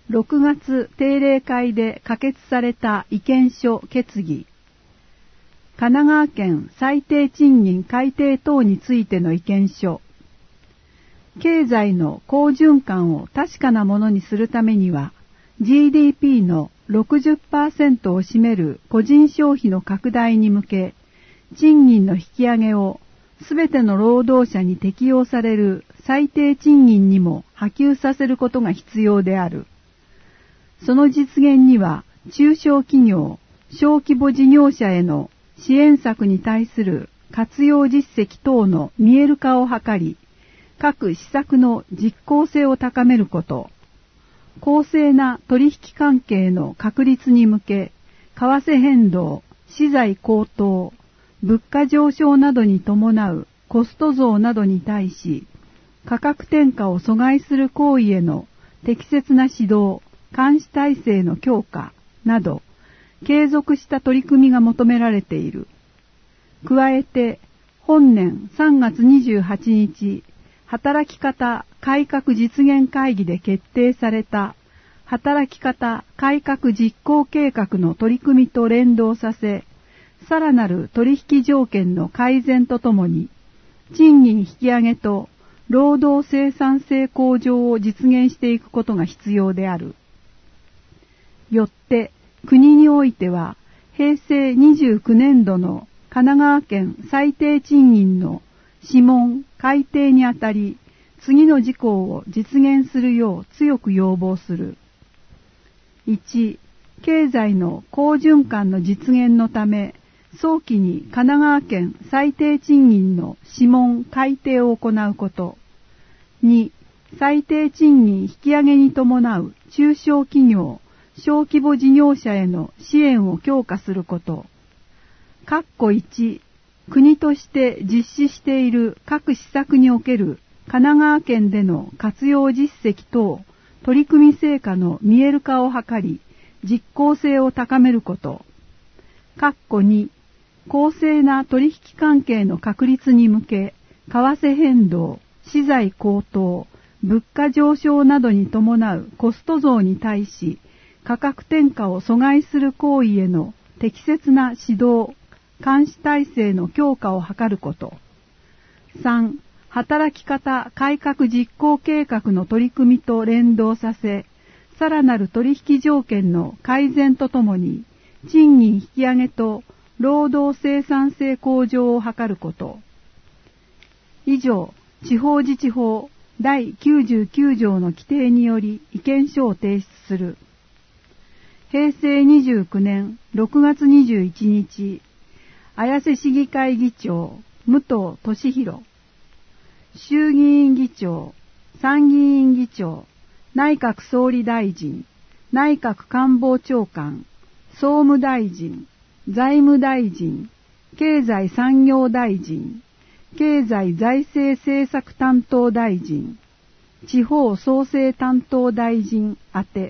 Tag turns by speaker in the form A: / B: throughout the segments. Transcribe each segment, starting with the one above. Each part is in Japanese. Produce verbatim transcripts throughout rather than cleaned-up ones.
A: ろくがつ定例会で可決された意見書決議。神奈川県最低賃金改定等についての意見書。経済の好循環を確かなものにするためには、ジーディーピー の ろくじゅっパーセント を占める個人消費の拡大に向け、賃金の引き上げをすべての労働者に適用される最低賃金にも波及させることが必要である。その実現には、中小企業、小規模事業者への支援策に対する活用実績等の見える化を図り、各施策の実効性を高めること、公正な取引関係の確立に向け、為替変動、資材高騰、物価上昇などに伴うコスト増などに対し、価格転嫁を阻害する行為への適切な指導、監視体制の強化など、継続した取り組みが求められている。加えて、本年さんがつにじゅうはちにち、働き方改革実現会議で決定された働き方改革実行計画の取り組みと連動させ、さらなる取引条件の改善とともに、賃金引き上げと労働生産性向上を実現していくことが必要である。よって、国においては、平成にじゅうきゅうねんどの神奈川県最低賃金の諮問・改定にあたり、次の事項を実現するよう強く要望する。いち、経済の好循環の実現のため、早期に神奈川県最低賃金の諮問・改定を行うこと。に、最低賃金引き上げに伴う中小企業、小規模事業者への支援を強化すること。括弧いち、国として実施している各施策における神奈川県での活用実績等、取り組み成果の見える化を図り、実効性を高めること。括弧に、公正な取引関係の確立に向け、為替変動、資材高騰、物価上昇などに伴うコスト増に対し、価格転嫁を阻害する行為への適切な指導、監視体制の強化を図ること。さん、働き方改革実行計画の取り組みと連動させ、さらなる取引条件の改善とともに、賃金引き上げと労働生産性向上を図ること。以上、地方自治法だいきゅうじゅうきゅうじょうの規定により意見書を提出する。平成にじゅうきゅうねんろくがつにじゅういちにち、綾瀬市議会議長、武藤俊弘、衆議院議長、参議院議長、内閣総理大臣、内閣官房長官、総務大臣、財務大臣、経済産業大臣、経済財政政策担当大臣、地方創生担当大臣宛て。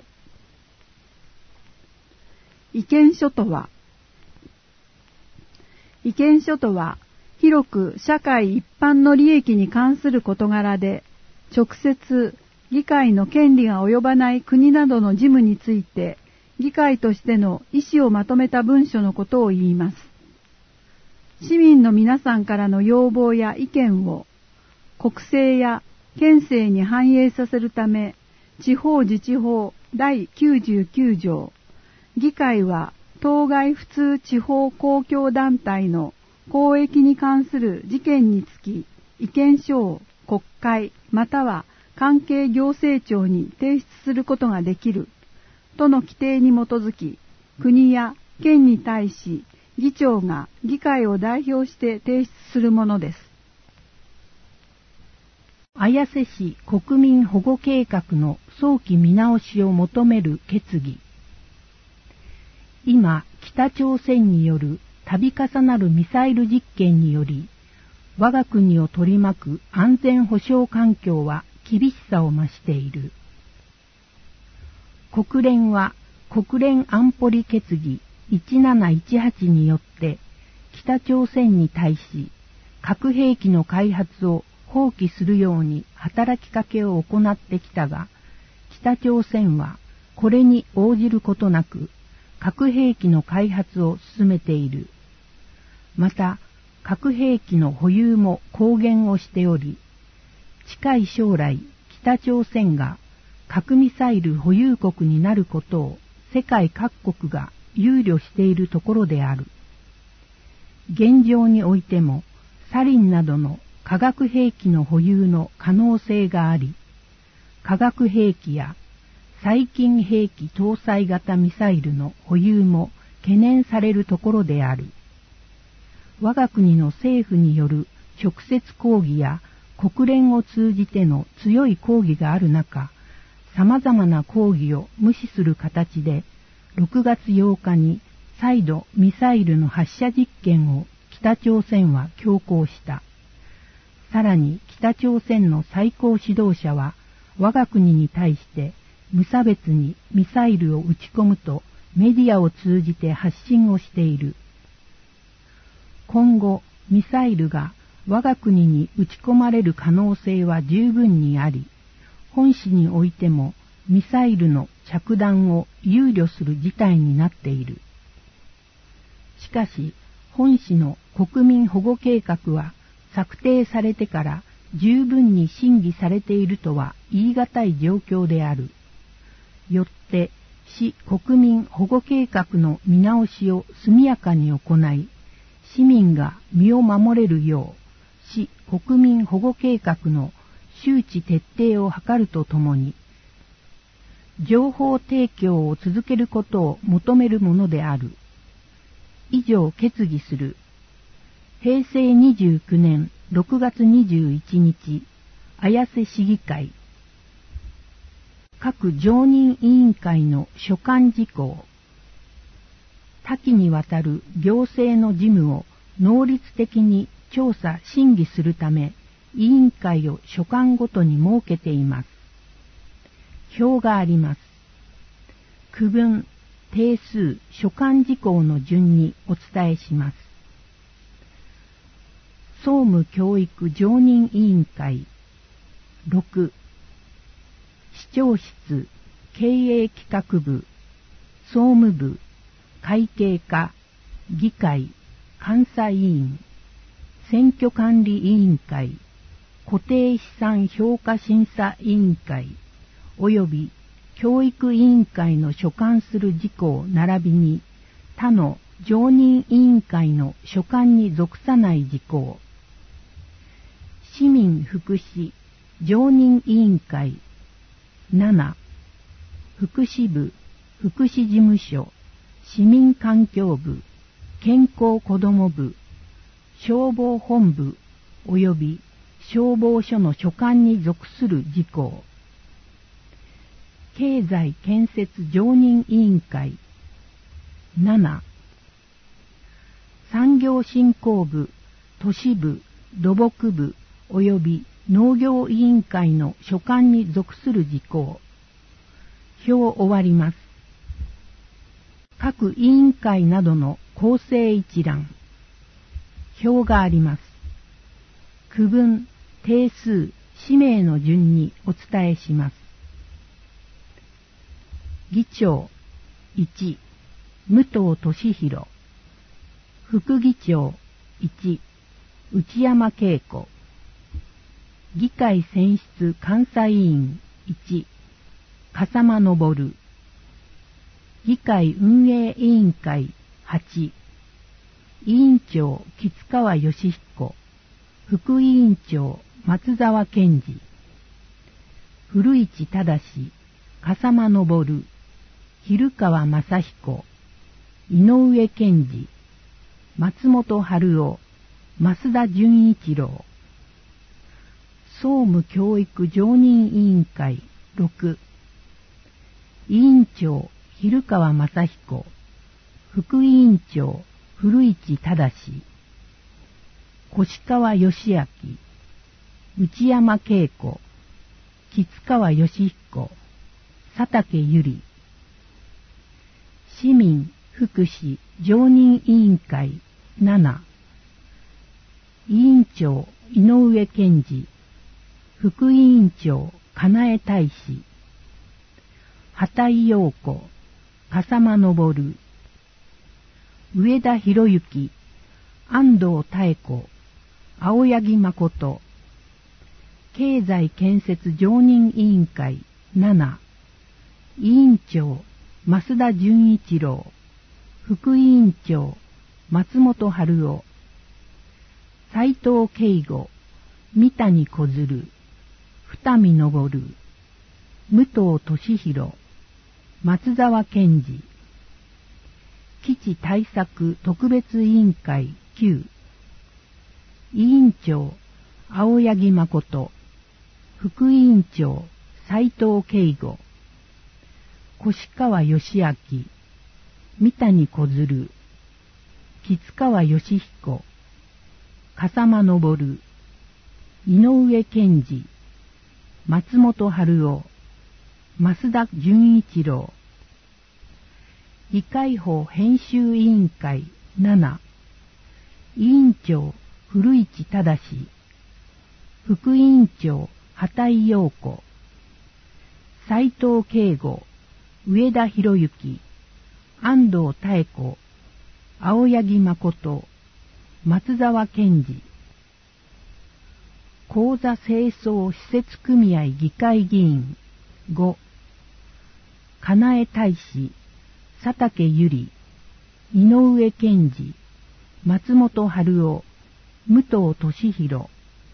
A: 意見書とは、意見書とは、広く社会一般の利益に関する事柄で、直接議会の権利が及ばない国などの事務について、議会としての意思をまとめた文書のことを言います。市民の皆さんからの要望や意見を、国政や県政に反映させるため、地方自治法だいきゅうじゅうきゅうじょう、議会は当該普通地方公共団体の公益に関する事件につき、意見書を国会または関係行政庁に提出することができる、との規定に基づき、国や県に対し、議長が議会を代表して提出するものです。
B: 綾瀬市国民保護計画の早期見直しを求める決議。今、北朝鮮による度重なるミサイル実験により、我が国を取り巻く安全保障環境は厳しさを増している。国連は国連安保理決議いちなないちはちによって北朝鮮に対し核兵器の開発を放棄するように働きかけを行ってきたが、北朝鮮はこれに応じることなく、核兵器の開発を進めている。また、核兵器の保有も公言をしており、近い将来、北朝鮮が核ミサイル保有国になることを世界各国が憂慮しているところである。現状においても、サリンなどの化学兵器の保有の可能性があり、化学兵器や細菌兵器搭載型ミサイルの保有も懸念されるところである。我が国の政府による直接抗議や国連を通じての強い抗議がある中、様々な抗議を無視する形で、ろくがつようかに再度ミサイルの発射実験を北朝鮮は強行した。さらに北朝鮮の最高指導者は我が国に対して無差別にミサイルを撃ち込むとメディアを通じて発信をしている。今後ミサイルが我が国に撃ち込まれる可能性は十分にあり、本市においてもミサイルの着弾を憂慮する事態になっている。しかし、本市の国民保護計画は策定されてから十分に審議されているとは言い難い状況である。よって、市国民保護計画の見直しを速やかに行い、市民が身を守れるよう、市国民保護計画の周知徹底を図るとともに、情報提供を続けることを求めるものである。以上決議する。へいせいにじゅうきゅうねんろくがつにじゅういちにち、綾瀬市議会。各常任委員会の所管事項。多岐にわたる行政の事務を能率的に調査審議するため、委員会を所管ごとに設けています。表があります。区分、定数、所管事項の順にお伝えします。総務教育常任委員会。ろく、市長室、経営企画部、総務部、会計課、議会、監査委員、選挙管理委員会、固定資産評価審査委員会、および教育委員会の所管する事項並びに他の常任委員会の所管に属さない事項。市民福祉常任委員会。なな、福祉部、福祉事務所、市民環境部、健康子ども部、消防本部および消防署の所管に属する事項。経済建設常任委員会。なな、産業振興部、都市部、土木部および農業委員会の所管に属する事項。表終わります。各委員会などの構成一覧。表があります。区分、定数、氏名の順にお伝えします。議長いち、武藤俊弘。副議長いち、内山恵子。議会選出監査委員いち、笠間昇。議会運営委員会はち、委員長吉川義彦。副委員長松沢健二。古市忠、笠間昇、蛭川正彦、井上健二、松本春夫、増田純一郎。総務教育常任委員会ろく、委員長蛭川正彦、副委員長古市忠、越川義明、内山恵子、吉川義彦、佐竹由里。市民福祉常任委員会なな、委員長井上健二、副委員長金江大使。 畑井陽子、笠間昇、上田博之、安藤妙子、青柳誠、経済建設常任委員会なな、委員長、増田純一郎、副委員長、松本春夫、斉藤慶吾、三谷小鶴、二見昇、武藤俊弘、松沢健二、基地対策特別委員会きゅう、委員長、青柳誠、副委員長、斉藤慶吾、越川義明、三谷小鶴、吉川義彦、笠間昇、井上健二、松本春夫、増田純一郎、議会法編集委員会なな、委員長、古市忠、副委員長、畑井陽子、斉藤慶吾、上田博之、安藤妙子、青柳誠、松沢健二、講座清掃施設組合議会議員ご、金江大使、佐竹由里、井上健二、松本春夫、武藤俊弘、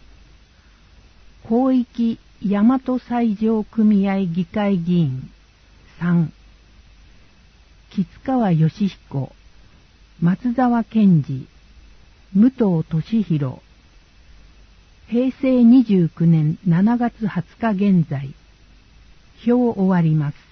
B: 広域大和西条組合議会議員さん、吉川義彦、松沢健二、武藤俊弘、へいせいにじゅうきゅうねんしちがつはつか現在、表終わります。